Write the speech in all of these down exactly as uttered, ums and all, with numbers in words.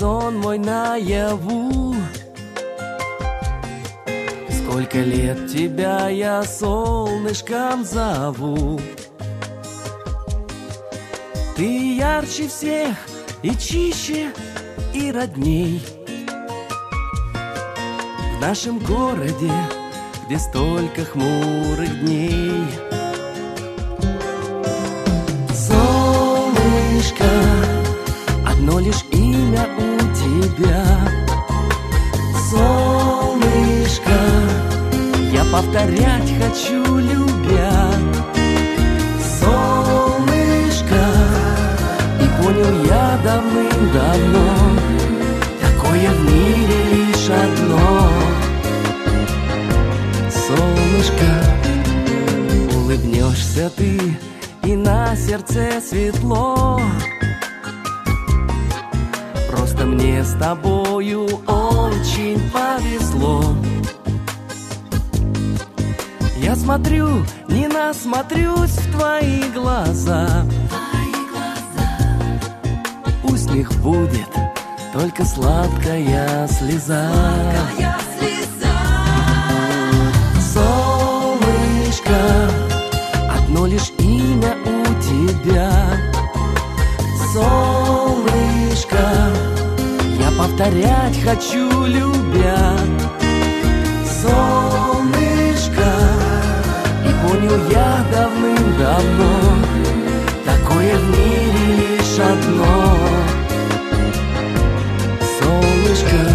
сон мой наяву. Сколько лет тебя я солнышком зову. Ты ярче всех и чище, и родней в нашем городе, где столько хмурых дней. Солнышко, одно лишь имя у тебя. Солнышко, я повторять хочу, любя. Солнышко, и понял я давным-давно, такое в мире лишь одно. Солнышко, улыбнешься ты, и на сердце светло. Просто мне с тобою очень повезло. Я смотрю, не насмотрюсь в твои глаза. Пусть в них будет только сладкая слеза. Сладкая слеза. Солнышко, одно лишь имя у тебя. Солнышко, я повторять хочу, любя. Солнышко, и понял я давным-давно, такое в мире лишь одно. Солнышко,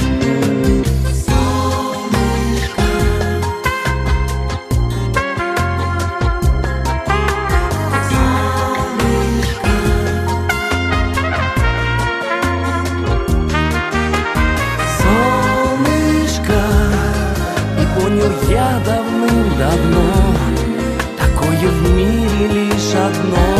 понял я давным-давно, такое в мире лишь одно.